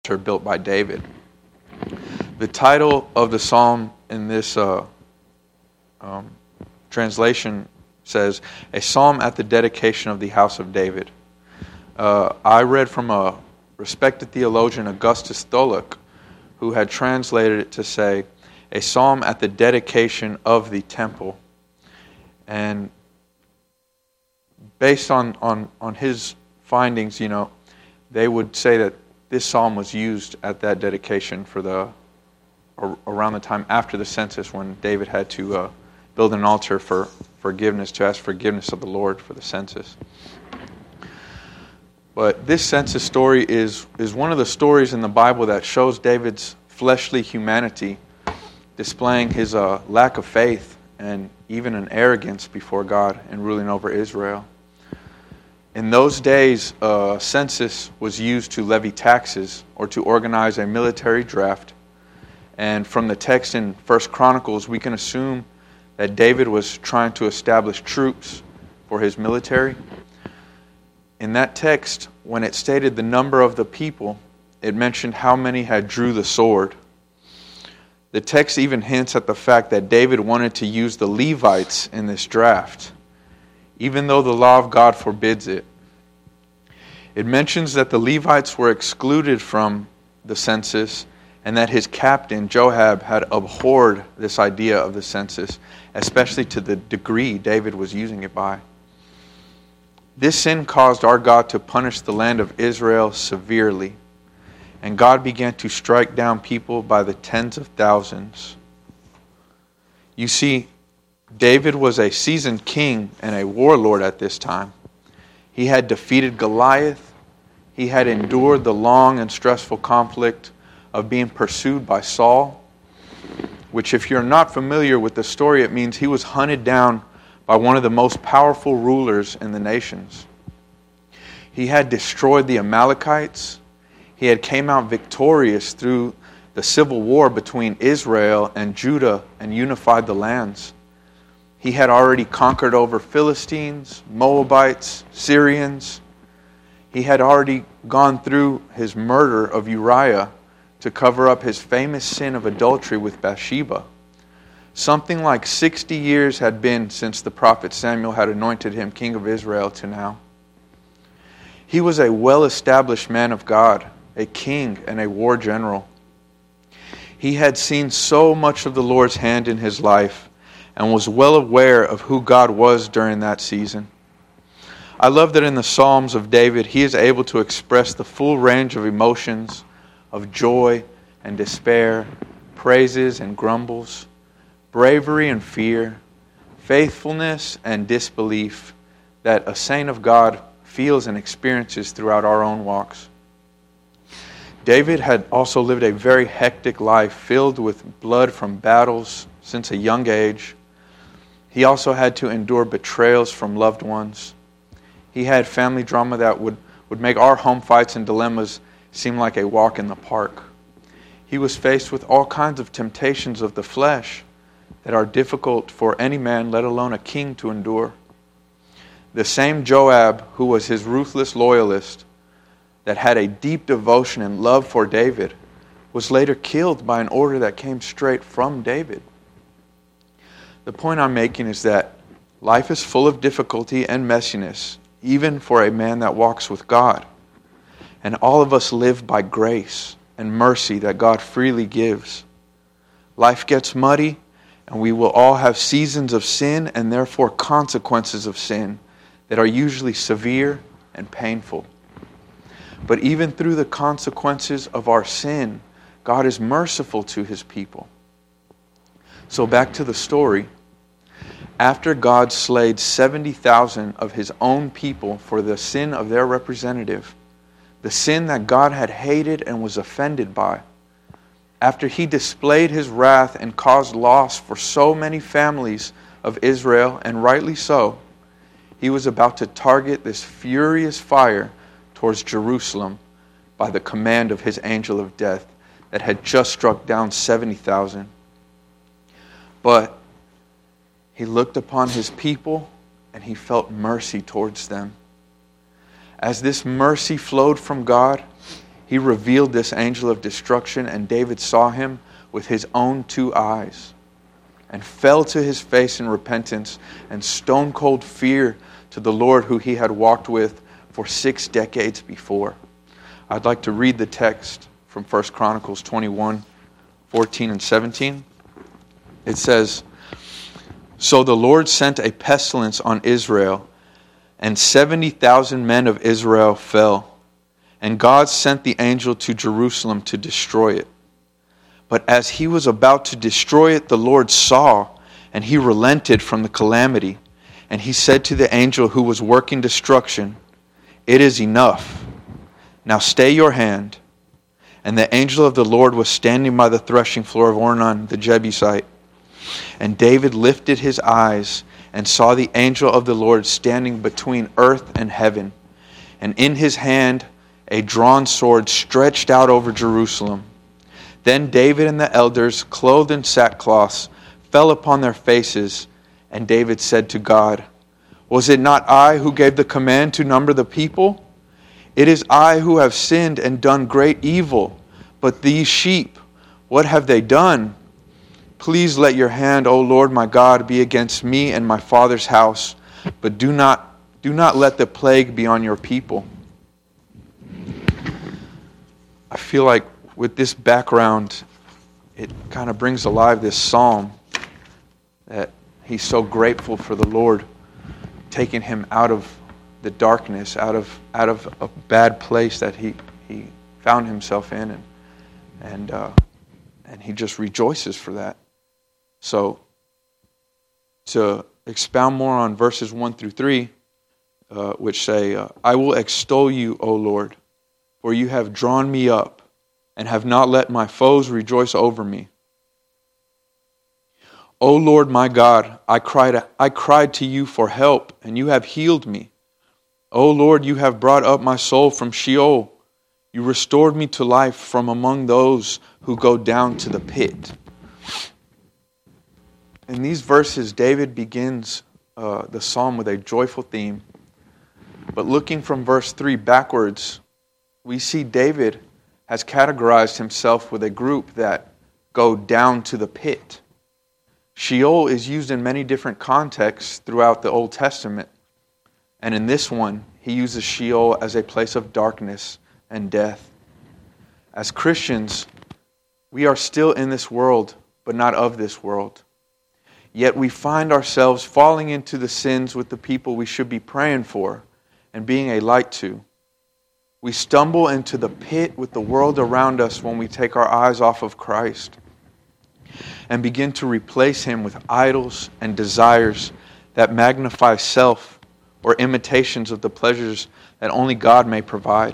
altar built by David. The title of the psalm in this translation says, "A Psalm at the Dedication of the House of David." I read from a respected theologian, Augustus Tholuck, who had translated it to say, "A Psalm at the Dedication of the Temple." And based on his findings, they would say that this psalm was used at that dedication around the time after the census, when David had to build an altar for forgiveness, to ask forgiveness of the Lord for the census. But this census story is one of the stories in the Bible that shows David's fleshly humanity, displaying his lack of faith and even an arrogance before God in ruling over Israel. In those days, a census was used to levy taxes or to organize a military draft. And from the text in 1 Chronicles, we can assume that David was trying to establish troops for his military. In that text, when it stated the number of the people, it mentioned how many had drew the sword. The text even hints at the fact that David wanted to use the Levites in this draft, even though the law of God forbids it. It mentions that the Levites were excluded from the census and that his captain, Joab, had abhorred this idea of the census, especially to the degree David was using it by. This sin caused our God to punish the land of Israel severely, and God began to strike down people by the tens of thousands. You see, David was a seasoned king and a warlord at this time. He had defeated Goliath. He had endured the long and stressful conflict of being pursued by Saul, which, if you're not familiar with the story, it means he was hunted down by one of the most powerful rulers in the nations. He had destroyed the Amalekites. He had came out victorious through the civil war between Israel and Judah and unified the lands. He had already conquered over Philistines, Moabites, Syrians. He had already gone through his murder of Uriah to cover up his famous sin of adultery with Bathsheba. Something like 60 years had been since the prophet Samuel had anointed him king of Israel to now. He was a well-established man of God, a king and a war general. He had seen so much of the Lord's hand in his life and was well aware of who God was during that season. I love that in the Psalms of David, he is able to express the full range of emotions, of joy and despair, praises and grumbles, bravery and fear, faithfulness and disbelief that a saint of God feels and experiences throughout our own walks. David had also lived a very hectic life filled with blood from battles since a young age. He also had to endure betrayals from loved ones. He had family drama that would make our home fights and dilemmas seem like a walk in the park. He was faced with all kinds of temptations of the flesh that are difficult for any man, let alone a king, to endure. The same Joab, who was his ruthless loyalist, that had a deep devotion and love for David, was later killed by an order that came straight from David. The point I'm making is that life is full of difficulty and messiness, even for a man that walks with God. And all of us live by grace and mercy that God freely gives. Life gets muddy, and we will all have seasons of sin and therefore consequences of sin that are usually severe and painful. But even through the consequences of our sin, God is merciful to his people. So back to the story. After God slayed 70,000 of his own people for the sin of their representative, the sin that God had hated and was offended by, after he displayed his wrath and caused loss for so many families of Israel, and rightly so, he was about to target this furious fire towards Jerusalem by the command of his angel of death that had just struck down 70,000. But he looked upon his people and he felt mercy towards them. As this mercy flowed from God, he revealed this angel of destruction, and David saw him with his own 2 eyes, and fell to his face in repentance and stone-cold fear to the Lord who he had walked with for 6 decades before. I'd like to read the text from 1 Chronicles 21, 14 and 17. It says, "So the Lord sent a pestilence on Israel, and 70,000 men of Israel fell. And God sent the angel to Jerusalem to destroy it. But as he was about to destroy it, the Lord saw, and he relented from the calamity. And he said to the angel who was working destruction, 'It is enough. Now stay your hand.' And the angel of the Lord was standing by the threshing floor of Ornan the Jebusite. And David lifted his eyes and saw the angel of the Lord standing between earth and heaven, and in his hand a drawn sword stretched out over Jerusalem. Then David and the elders, clothed in sackcloths, fell upon their faces, and David said to God, 'Was it not I who gave the command to number the people? It is I who have sinned and done great evil. But these sheep, what have they done? Please let your hand, O Lord my God, be against me and my father's house, but do not let the plague be on your people.'" I feel like with this background, it kind of brings alive this psalm that he's so grateful for the Lord taking him out of the darkness, out of a bad place that he found himself in, and he just rejoices for that. So, to expound more on verses 1 through 3, which say, "I will extol you, O Lord, for you have drawn me up and have not let my foes rejoice over me. O Lord my God, I cried to you for help, and you have healed me. O Lord, you have brought up my soul from Sheol. You restored me to life from among those who go down to the pit." In these verses, David begins the psalm with a joyful theme. But looking from verse 3 backwards, we see David has categorized himself with a group that go down to the pit. Sheol is used in many different contexts throughout the Old Testament. And in this one, he uses Sheol as a place of darkness and death. As Christians, we are still in this world, but not of this world. Yet we find ourselves falling into the sins with the people we should be praying for and being a light to. We stumble into the pit with the world around us when we take our eyes off of Christ and begin to replace Him with idols and desires that magnify self or imitations of the pleasures that only God may provide.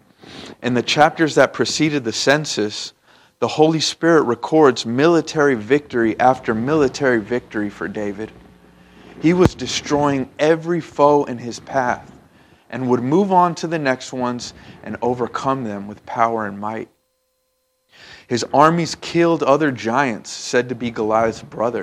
In the chapters that preceded the census, the Holy Spirit records military victory after military victory for David. He was destroying every foe in his path and would move on to the next ones and overcome them with power and might. His armies killed other giants said to be Goliath's brother.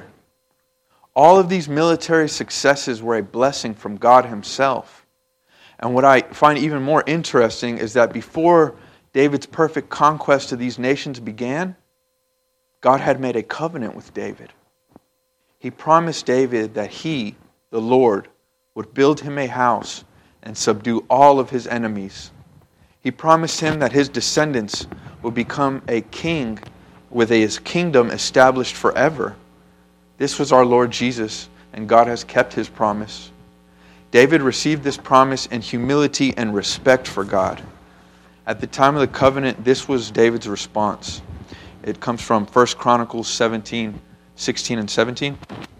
All of these military successes were a blessing from God Himself. And what I find even more interesting is that before David's perfect conquest of these nations began, God had made a covenant with David. He promised David that He, the Lord, would build him a house and subdue all of his enemies. He promised him that his descendants would become a king with his kingdom established forever. This was our Lord Jesus, and God has kept His promise. David received this promise in humility and respect for God. At the time of the covenant, this was David's response. It comes from 1 Chronicles 17, 16 and 17.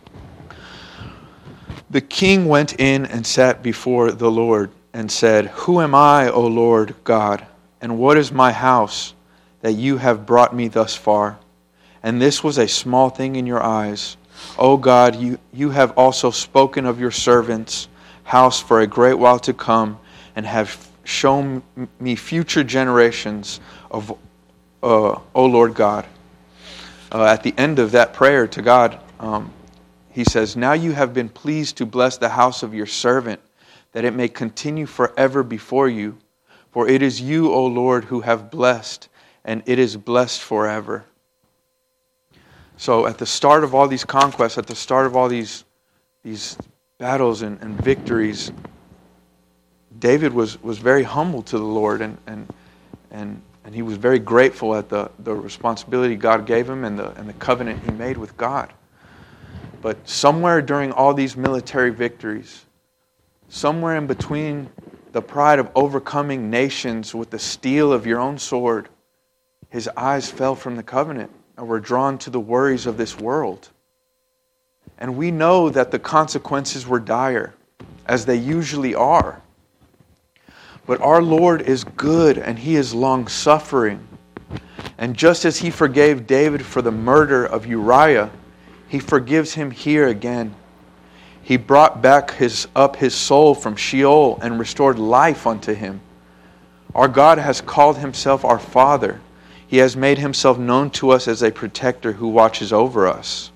"The king went in and sat before the Lord and said, 'Who am I, O Lord God, and what is my house that you have brought me thus far? And this was a small thing in your eyes. O God, you have also spoken of your servant's house for a great while to come, and have shown me future generations of, O Lord God.'" At the end of that prayer to God, he says, "Now you have been pleased to bless the house of your servant, that it may continue forever before you. For it is you, O Lord, who have blessed, and it is blessed forever. So at the start of all these conquests, at the start of all these battles and victories, David was very humble to the Lord, and he was very grateful at the responsibility God gave him and the covenant he made with God. But somewhere during all these military victories, somewhere in between the pride of overcoming nations with the steel of your own sword, his eyes fell from the covenant and were drawn to the worries of this world. And we know that the consequences were dire, as they usually are. But our Lord is good and He is long-suffering. And just as He forgave David for the murder of Uriah, He forgives him here again. He brought back up his soul from Sheol and restored life unto him. Our God has called Himself our Father. He has made Himself known to us as a protector who watches over us.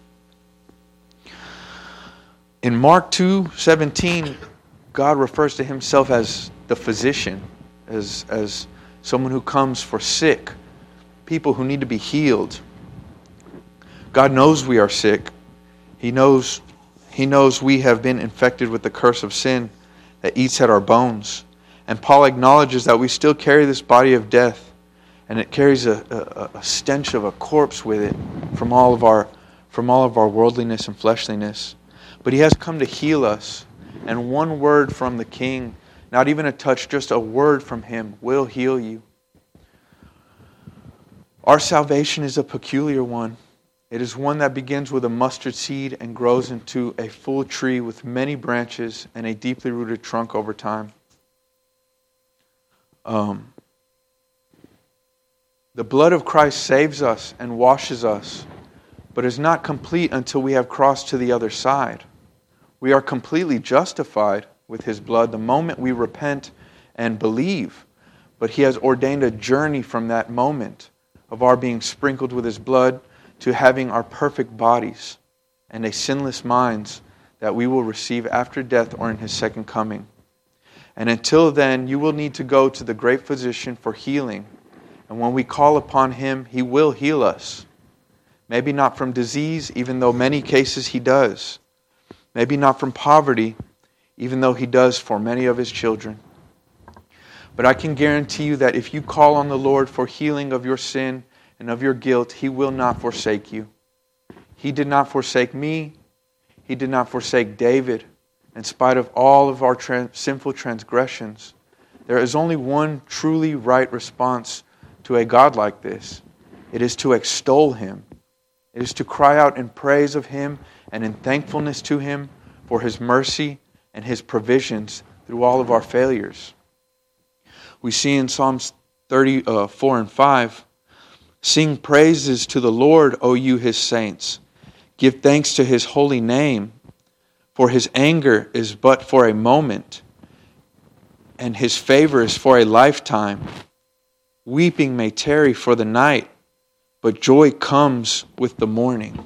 In Mark 2:17, God refers to Himself as the physician, as someone who comes for sick, people who need to be healed. God knows we are sick. He knows we have been infected with the curse of sin that eats at our bones. And Paul acknowledges that we still carry this body of death, and it carries a stench of a corpse with it from all of our worldliness and fleshliness. But He has come to heal us, and one word from the King, not even a touch, just a word from Him, will heal you. Our salvation is a peculiar one. It is one that begins with a mustard seed and grows into a full tree with many branches and a deeply rooted trunk over time. The blood of Christ saves us and washes us, but is not complete until we have crossed to the other side. We are completely justified with His blood the moment we repent and believe, but He has ordained a journey from that moment of our being sprinkled with His blood to having our perfect bodies and a sinless minds that we will receive after death or in His second coming. And until then, you will need to go to the great physician for healing. And when we call upon Him, He will heal us. Maybe not from disease, even though many cases He does. Maybe not from poverty, even though He does for many of His children. But I can guarantee you that if you call on the Lord for healing of your sin and of your guilt, He will not forsake you. He did not forsake me. He did not forsake David. In spite of all of our sinful transgressions, there is only one truly right response to a God like this. It is to extol Him. It is to cry out in praise of Him and in thankfulness to Him for His mercy and His provisions through all of our failures. We see in Psalms 34 and 5, "Sing praises to the Lord, O you His saints. Give thanks to His holy name. For His anger is but for a moment, and His favor is for a lifetime. Weeping may tarry for the night, but joy comes with the morning."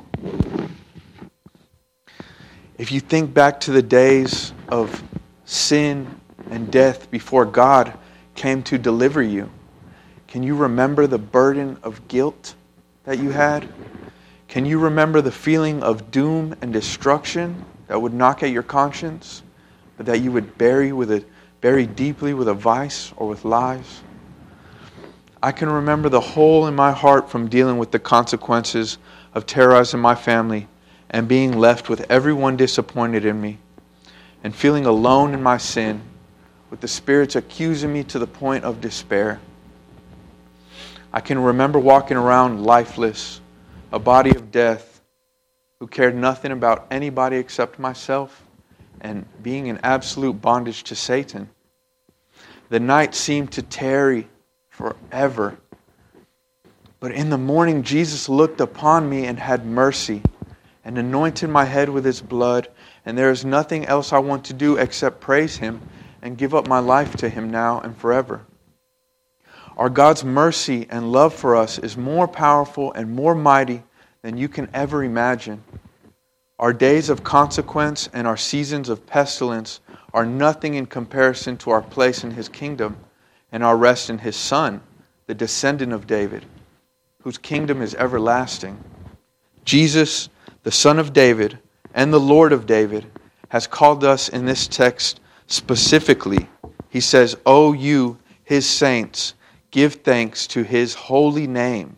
If you think back to the days of sin and death before God came to deliver you, can you remember the burden of guilt that you had? Can you remember the feeling of doom and destruction that would knock at your conscience, but that you would bury deeply with a vice or with lies? I can remember the hole in my heart from dealing with the consequences of terrorizing my family and being left with everyone disappointed in me, and feeling alone in my sin, with the spirits accusing me to the point of despair. I can remember walking around lifeless, a body of death, who cared nothing about anybody except myself, and being in absolute bondage to Satan. The night seemed to tarry forever. But in the morning, Jesus looked upon me and had mercy and anointed my head with His blood. And there is nothing else I want to do except praise Him and give up my life to Him now and forever. Our God's mercy and love for us is more powerful and more mighty than you can ever imagine. Our days of consequence and our seasons of pestilence are nothing in comparison to our place in His kingdom and our rest in His Son, the descendant of David, whose kingdom is everlasting. Jesus, the Son of David and the Lord of David, has called us in this text specifically. He says, "O you, His saints, give thanks to His holy name."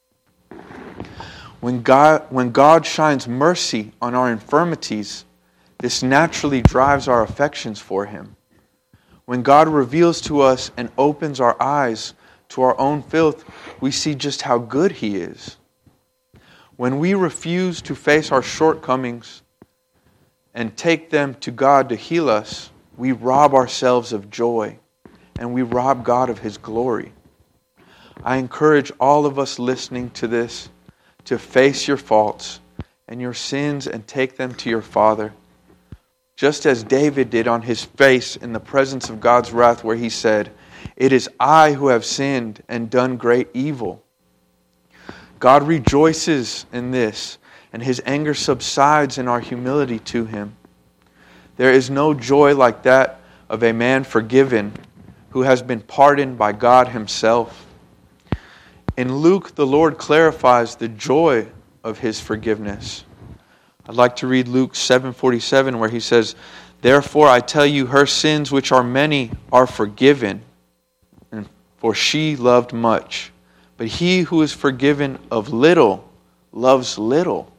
When God shines mercy on our infirmities, this naturally drives our affections for Him. When God reveals to us and opens our eyes to our own filth, we see just how good He is. When we refuse to face our shortcomings and take them to God to heal us, we rob ourselves of joy and we rob God of His glory. I encourage all of us listening to this to face your faults and your sins and take them to your Father. Just as David did on his face in the presence of God's wrath, where he said, "It is I who have sinned and done great evil." God rejoices in this, and His anger subsides in our humility to Him. There is no joy like that of a man forgiven who has been pardoned by God Himself. In Luke, the Lord clarifies the joy of His forgiveness. I'd like to read Luke 7:47, where He says, "Therefore I tell you, her sins, which are many, are forgiven, and for she loved much. But he who is forgiven of little loves little."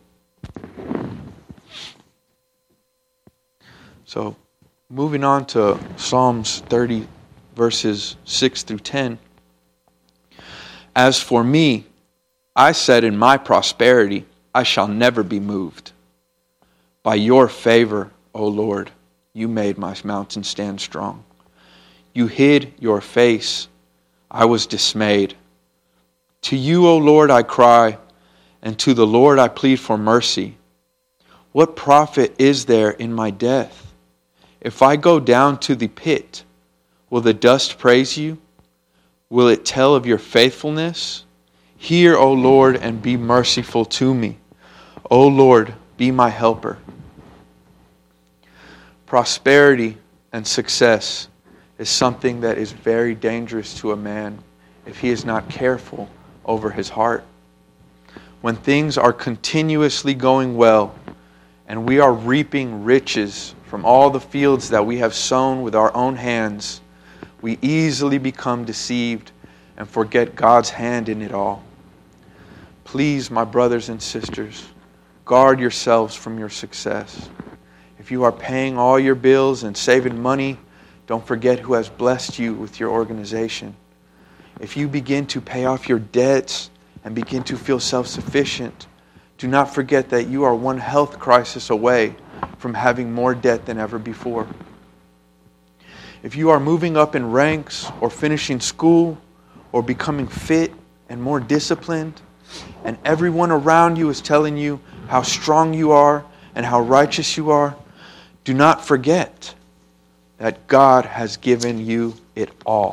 So, moving on to Psalms 30, verses 6 through 10. "As for me, I said in my prosperity, I shall never be moved. By your favor, O Lord, you made my mountain stand strong. You hid your face. I was dismayed. To you, O Lord, I cry, and to the Lord I plead for mercy. What profit is there in my death? If I go down to the pit, will the dust praise you? Will it tell of your faithfulness? Hear, O Lord, and be merciful to me. O Lord, be my helper." Prosperity and success is something that is very dangerous to a man if he is not careful over his heart. When things are continuously going well and we are reaping riches from all the fields that we have sown with our own hands, we easily become deceived and forget God's hand in it all. Please, my brothers and sisters, guard yourselves from your success. If you are paying all your bills and saving money, don't forget who has blessed you with your organization. If you begin to pay off your debts and begin to feel self-sufficient, do not forget that you are one health crisis away from having more debt than ever before. If you are moving up in ranks or finishing school or becoming fit and more disciplined, and everyone around you is telling you how strong you are and how righteous you are, do not forget that God has given you it all.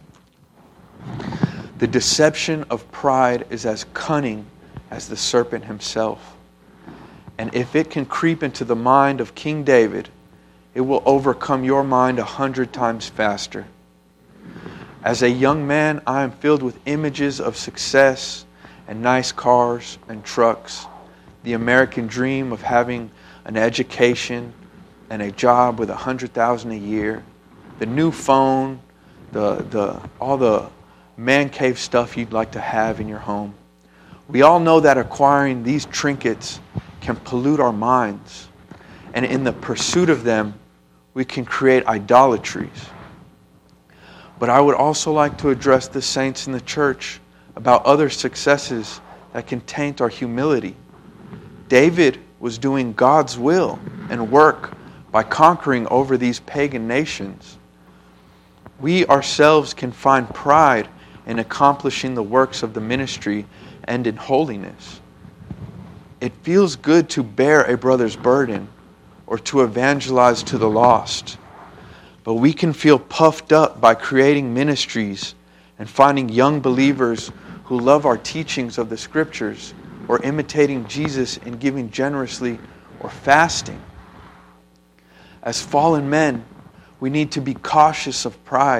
The deception of pride is as cunning as the serpent himself. And if it can creep into the mind of King David, it will overcome your mind 100 times faster. As a young man, I am filled with images of success and nice cars and trucks, the American dream of having an education and a job with $100,000 a year, the new phone, all the man cave stuff you'd like to have in your home. We all know that acquiring these trinkets can pollute our minds, and in the pursuit of them, we can create idolatries. But I would also like to address the saints in the church about other successes that can taint our humility. David was doing God's will and work by conquering over these pagan nations. We ourselves can find pride in accomplishing the works of the ministry and in holiness. It feels good to bear a brother's burden or to evangelize to the lost. But we can feel puffed up by creating ministries and finding young believers who love our teachings of the Scriptures or imitating Jesus in giving generously or fasting. As fallen men, we need to be cautious of pride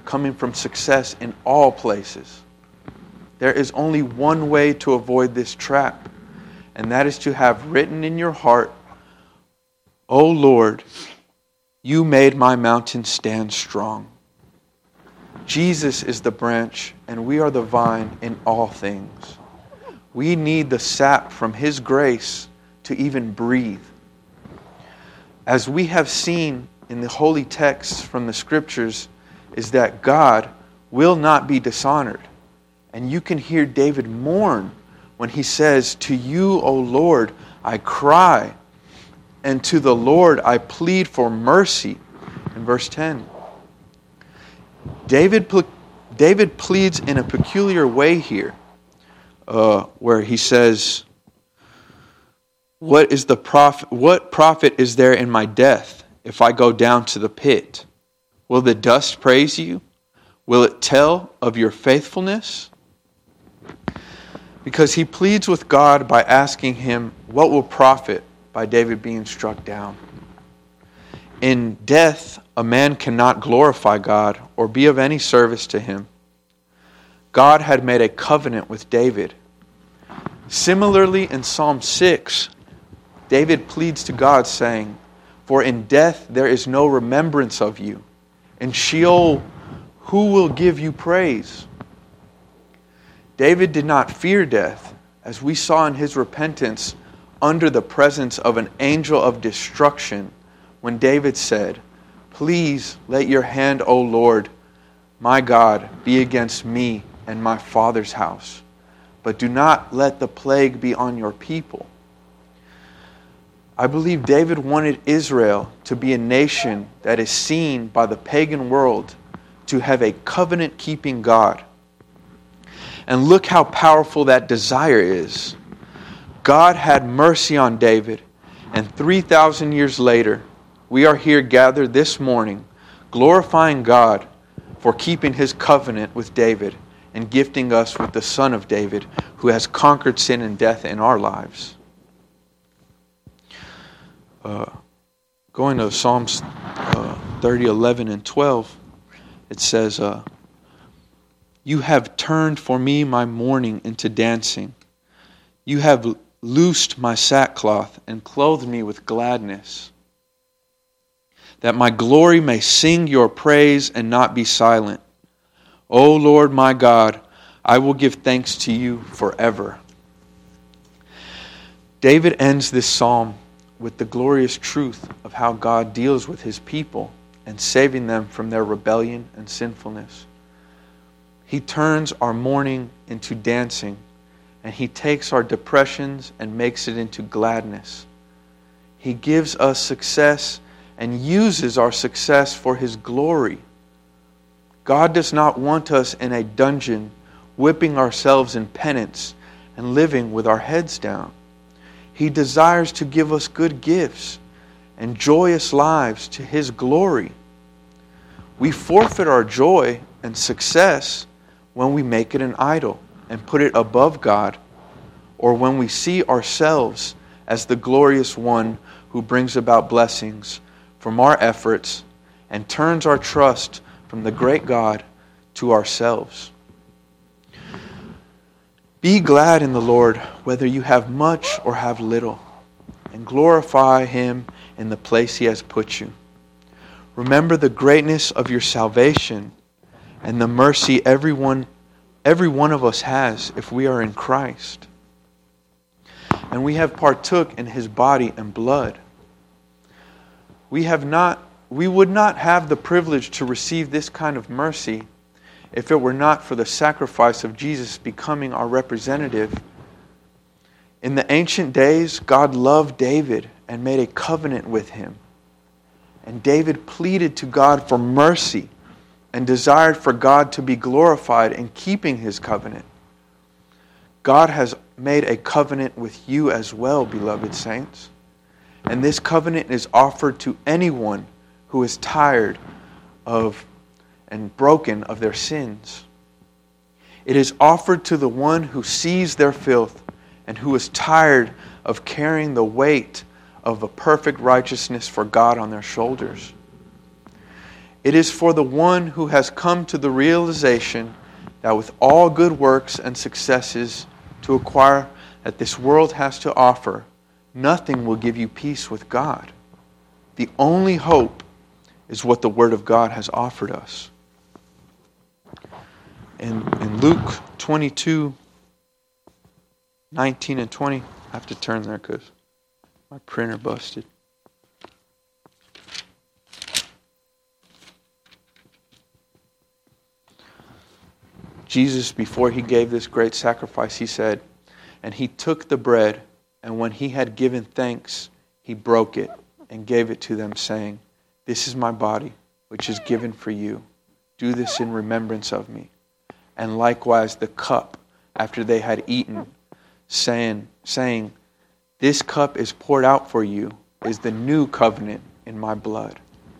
coming from success in all places. There is only one way to avoid this trap, and that is to have written in your heart, O Lord, you made my mountain stand strong. Jesus is the branch, and we are the vine in all things. We need the sap from His grace to even breathe. As we have seen in the holy texts from the Scriptures, is that God will not be dishonored. And you can hear David mourn when he says, to you, O Lord, I cry, and to the Lord I plead for mercy. In verse 10. David pleads in a peculiar way here, where he says, what profit is there in my death if I go down to the pit? Will the dust praise you? Will it tell of your faithfulness? Because he pleads with God by asking Him, what will profit by David being struck down? In death, a man cannot glorify God or be of any service to Him. God had made a covenant with David. Similarly, in Psalm 6, David pleads to God saying, for in death there is no remembrance of you. In Sheol, who will give you praise? David did not fear death, as we saw in his repentance under the presence of an angel of destruction, when David said, please let your hand, O Lord, my God, be against me and my father's house, but do not let the plague be on your people. I believe David wanted Israel to be a nation that is seen by the pagan world to have a covenant-keeping God. And look how powerful that desire is. God had mercy on David, and 3,000 years later, we are here gathered this morning, glorifying God for keeping His covenant with David and gifting us with the Son of David, who has conquered sin and death in our lives. Going to Psalms 30, 11, and 12, it says, you have turned for me my mourning into dancing. You have loosed my sackcloth and clothed me with gladness, that my glory may sing your praise and not be silent. O Lord my God, I will give thanks to you forever. David ends this psalm with the glorious truth of how God deals with His people and saving them from their rebellion and sinfulness. He turns our mourning into dancing, and He takes our depressions and makes it into gladness. He gives us success and uses our success for His glory. God does not want us in a dungeon, whipping ourselves in penance and living with our heads down. He desires to give us good gifts and joyous lives to His glory. We forfeit our joy and success when we make it an idol and put it above God, or when we see ourselves as the glorious one who brings about blessings from our efforts and turns our trust from the great God to ourselves. Be glad in the Lord, whether you have much or have little, and glorify Him in the place He has put you. Remember the greatness of your salvation and the mercy every one of us has if we are in Christ. And we have partook in His body and blood. We would not have the privilege to receive this kind of mercy if it were not for the sacrifice of Jesus becoming our representative. In the ancient days, God loved David and made a covenant with him. And David pleaded to God for mercy and desired for God to be glorified in keeping His covenant. God has made a covenant with you as well, beloved saints. And this covenant is offered to anyone who is tired of and broken of their sins. It is offered to the one who sees their filth and who is tired of carrying the weight of a perfect righteousness for God on their shoulders. It is for the one who has come to the realization that with all good works and successes to acquire that this world has to offer, nothing will give you peace with God. The only hope is what the Word of God has offered us. In Luke 22, 19 and 20, I have to turn there because my printer busted. Jesus, before he gave this great sacrifice, he said, "And he took the bread, and when he had given thanks, he broke it and gave it to them, saying, 'This is my body, which is given for you. Do this in remembrance of me.' And likewise the cup, after they had eaten, saying, 'This cup is poured out for you, is the new covenant in my blood.'"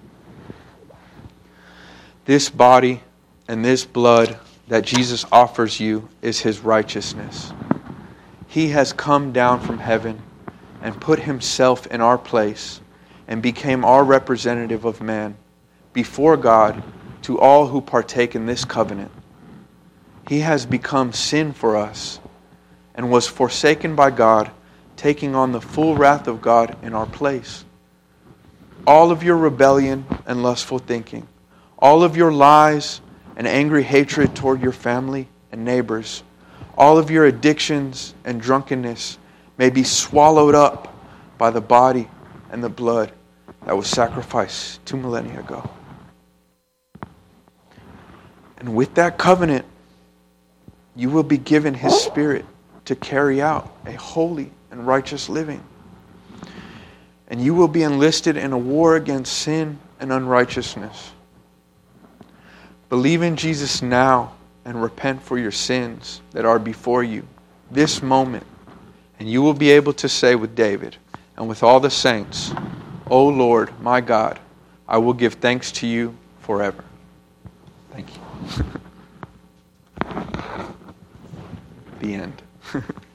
This body and this blood that Jesus offers you is his righteousness. He has come down from heaven and put himself in our place and became our representative of man before God to all who partake in this covenant. He has become sin for us and was forsaken by God, taking on the full wrath of God in our place. All of your rebellion and lustful thinking, all of your lies and angry hatred toward your family and neighbors, all of your addictions and drunkenness may be swallowed up by the body and the blood that was sacrificed 2 millennia ago. And with that covenant, you will be given his Spirit to carry out a holy and righteous living. And you will be enlisted in a war against sin and unrighteousness. Believe in Jesus now and repent for your sins that are before you this moment. And you will be able to say with David and with all the saints, "O Lord, my God, I will give thanks to you forever." Thank you. The end.